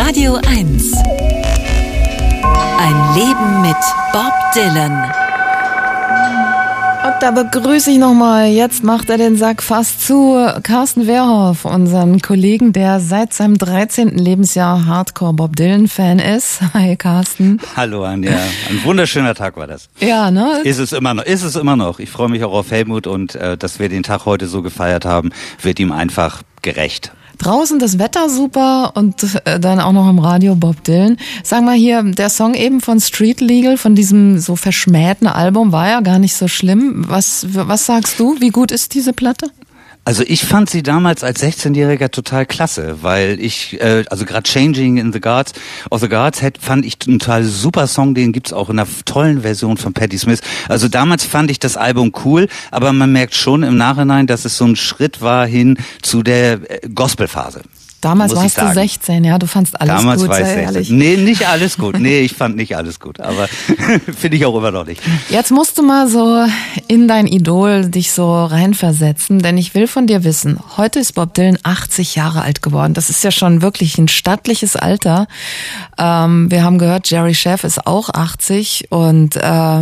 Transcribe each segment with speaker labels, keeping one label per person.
Speaker 1: Radio 1. Ein Leben mit Bob Dylan.
Speaker 2: Und da begrüße ich nochmal, jetzt macht er den Sack fast zu, Carsten Wehrhoff, unseren Kollegen, der seit seinem 13. Lebensjahr Hardcore-Bob Dylan-Fan ist. Hi Carsten.
Speaker 3: Hallo Anja, ein wunderschöner Tag war das.
Speaker 2: Ja, ne?
Speaker 3: Ist es immer noch. Ich freue mich auch auf Helmut und dass wir den Tag heute so gefeiert haben, wird ihm einfach gerecht.
Speaker 2: Draußen das Wetter super und dann auch noch im Radio Bob Dylan. Sag mal hier, der Song eben von Street Legal, von diesem so verschmähten Album, war ja gar nicht so schlimm. Was sagst du? Wie gut ist diese Platte?
Speaker 3: Also ich fand sie damals als 16-Jähriger total klasse, weil ich, also gerade Changing in the Guards fand ich einen total super Song, den gibt's auch in einer tollen Version von Patti Smith. Also damals fand ich das Album cool, aber man merkt schon im Nachhinein, dass es so ein Schritt war hin zu der Gospelphase.
Speaker 2: Damals warst du 16, ja, du fandst alles
Speaker 3: damals
Speaker 2: gut,
Speaker 3: war ich
Speaker 2: sei
Speaker 3: 16.
Speaker 2: ehrlich.
Speaker 3: Nee, nicht alles gut. Nee, ich fand nicht alles gut, aber finde ich auch immer noch nicht.
Speaker 2: Jetzt musst du mal so in dein Idol dich so reinversetzen, denn ich will von dir wissen, heute ist Bob Dylan 80 Jahre alt geworden. Das ist ja schon wirklich ein stattliches Alter. Wir haben gehört, Jerry Scheff ist auch 80 und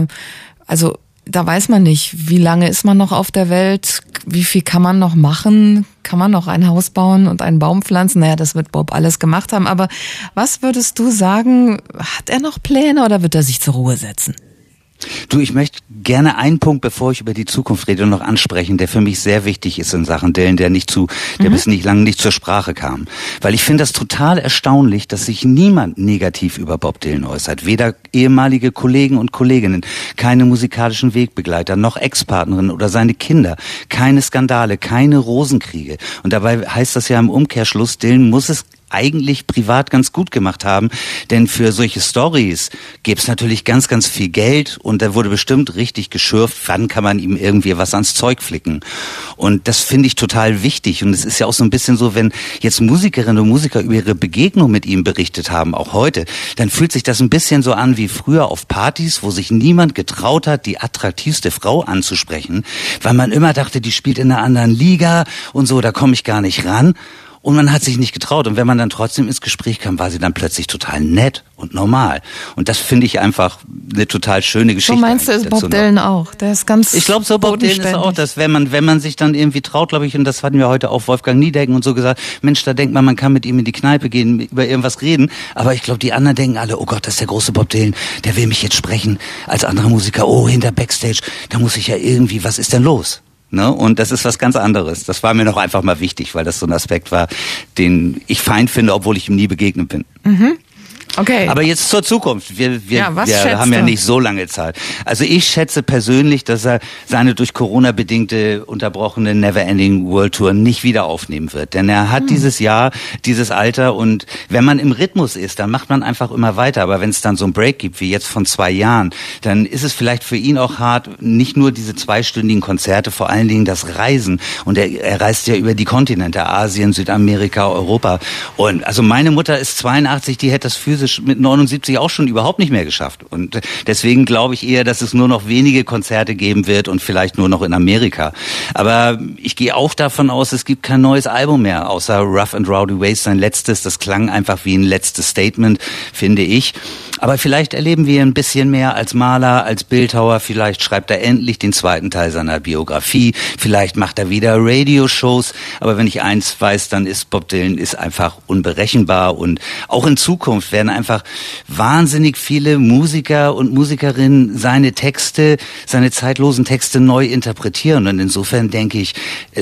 Speaker 2: also da weiß man nicht, wie lange ist man noch auf der Welt, wie viel kann man noch machen, kann man noch ein Haus bauen und einen Baum pflanzen? Naja, das wird Bob alles gemacht haben, aber was würdest du sagen, hat er noch Pläne oder wird er sich zur Ruhe setzen?
Speaker 3: Du, ich möchte gerne einen Punkt, bevor ich über die Zukunft rede, noch ansprechen, der für mich sehr wichtig ist in Sachen Dylan, der bis nicht lange nicht zur Sprache kam. Weil ich finde das total erstaunlich, dass sich niemand negativ über Bob Dylan äußert. Weder ehemalige Kollegen und Kolleginnen, keine musikalischen Wegbegleiter, noch Ex-Partnerinnen oder seine Kinder. Keine Skandale, keine Rosenkriege. Und dabei heißt das ja im Umkehrschluss, Dylan muss es eigentlich privat ganz gut gemacht haben, denn für solche Stories gibt's natürlich ganz, ganz viel Geld und da wurde bestimmt richtig geschürft, wann kann man ihm irgendwie was ans Zeug flicken. Und das finde ich total wichtig und es ist ja auch so ein bisschen so, wenn jetzt Musikerinnen und Musiker über ihre Begegnung mit ihm berichtet haben, auch heute, dann fühlt sich das ein bisschen so an wie früher auf Partys, wo sich niemand getraut hat, die attraktivste Frau anzusprechen, weil man immer dachte, die spielt in einer anderen Liga und so, da komme ich gar nicht ran. Und man hat sich nicht getraut. Und wenn man dann trotzdem ins Gespräch kam, war sie dann plötzlich total nett und normal. Und das finde ich einfach eine total schöne Geschichte.
Speaker 2: So meinst du, ist Bob Dylan auch? Der ist ganz
Speaker 3: Ich glaube, so Bob Dylan ist auch, dass wenn man sich dann irgendwie traut, glaube ich, und das hatten wir heute auch Wolfgang Niedecken und so gesagt, Mensch, da denkt man kann mit ihm in die Kneipe gehen, über irgendwas reden. Aber ich glaube, die anderen denken alle, oh Gott, das ist der große Bob Dylan, der will mich jetzt sprechen als anderer Musiker. Oh, hinter Backstage, da muss ich ja irgendwie, was ist denn los? Ne? Und das ist was ganz anderes. Das war mir noch einfach mal wichtig, weil das so ein Aspekt war, den ich fein finde, obwohl ich ihm nie begegnet bin.
Speaker 2: Mhm. Okay.
Speaker 3: Aber jetzt zur Zukunft. Wir haben
Speaker 2: du?
Speaker 3: ja nicht so lange Zeit. Also ich schätze persönlich, dass er seine durch Corona bedingte unterbrochene Neverending World Tour nicht wieder aufnehmen wird. Denn er hat dieses Jahr, dieses Alter und wenn man im Rhythmus ist, dann macht man einfach immer weiter. Aber wenn es dann so einen Break gibt, wie jetzt von 2 Jahren, dann ist es vielleicht für ihn auch hart, nicht nur diese 2-stündigen Konzerte, vor allen Dingen das Reisen. Und er reist ja über die Kontinente, Asien, Südamerika, Europa. Und also meine Mutter ist 82, die hätte das physisch mit 79 auch schon überhaupt nicht mehr geschafft. Und deswegen glaube ich eher, dass es nur noch wenige Konzerte geben wird und vielleicht nur noch in Amerika. Aber ich gehe auch davon aus, es gibt kein neues Album mehr, außer Rough and Rowdy Ways, sein letztes. Das klang einfach wie ein letztes Statement, finde ich. Aber vielleicht erleben wir ein bisschen mehr als Maler, als Bildhauer. Vielleicht schreibt er endlich den 2. Teil seiner Biografie. Vielleicht macht er wieder Radioshows. Aber wenn ich eins weiß, dann ist Bob Dylan ist einfach unberechenbar. Und auch in Zukunft werden einfach wahnsinnig viele Musiker und Musikerinnen seine Texte, seine zeitlosen Texte neu interpretieren. Und insofern denke ich,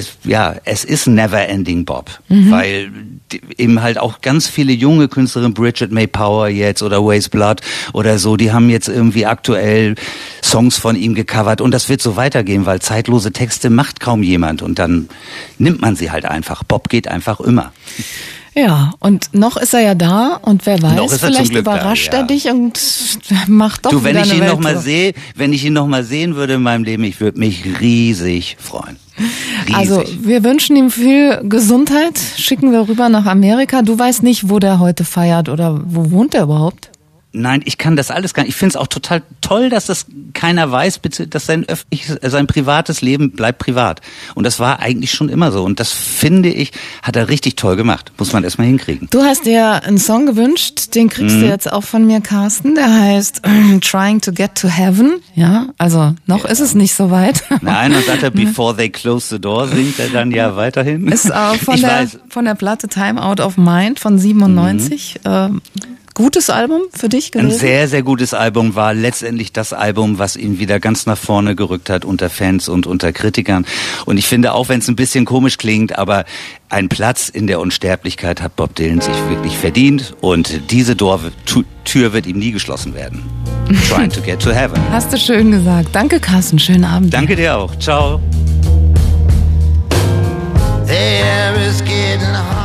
Speaker 3: es ist Neverending Bob. Weil eben halt auch ganz viele junge Künstlerinnen, Bridget May Power jetzt oder Waze Blood oder so, die haben jetzt irgendwie aktuell Songs von ihm gecovert und das wird so weitergehen, weil zeitlose Texte macht kaum jemand und dann nimmt man sie halt einfach. Bob geht einfach immer.
Speaker 2: Ja, und noch ist er ja da und wer weiß, vielleicht überrascht er dich und macht doch wieder eine Welttour.
Speaker 3: Wenn ich ihn noch mal sehen würde in meinem Leben, ich würde mich riesig freuen. Riesig.
Speaker 2: Also wir wünschen ihm viel Gesundheit, schicken wir rüber nach Amerika. Du weißt nicht, wo der heute feiert oder wo wohnt er überhaupt?
Speaker 3: Nein, ich kann das alles gar nicht. Ich finde es auch total toll, dass das keiner weiß, bitte, dass sein privates Leben bleibt privat. Und das war eigentlich schon immer so. Und das, finde ich, hat er richtig toll gemacht. Muss man erstmal hinkriegen.
Speaker 2: Du hast dir einen Song gewünscht, den kriegst du jetzt auch von mir, Carsten. Der heißt Trying to Get to Heaven. Ja, also noch ist es nicht so weit.
Speaker 3: Nein, und sagt er, Before They Close the Door, singt er dann ja weiterhin.
Speaker 2: Ist von der Platte Time Out of Mind von 97. Gutes Album für dich gewesen?
Speaker 3: Ein sehr, sehr gutes Album, war letztendlich das Album, was ihn wieder ganz nach vorne gerückt hat unter Fans und unter Kritikern. Und ich finde, auch wenn es ein bisschen komisch klingt, aber ein Platz in der Unsterblichkeit hat Bob Dylan sich wirklich verdient. Und diese Tür wird ihm nie geschlossen werden. Trying to Get to Heaven.
Speaker 2: Hast du schön gesagt. Danke, Carsten. Schönen Abend.
Speaker 3: Danke dir auch. Ciao.
Speaker 4: The air is getting hot.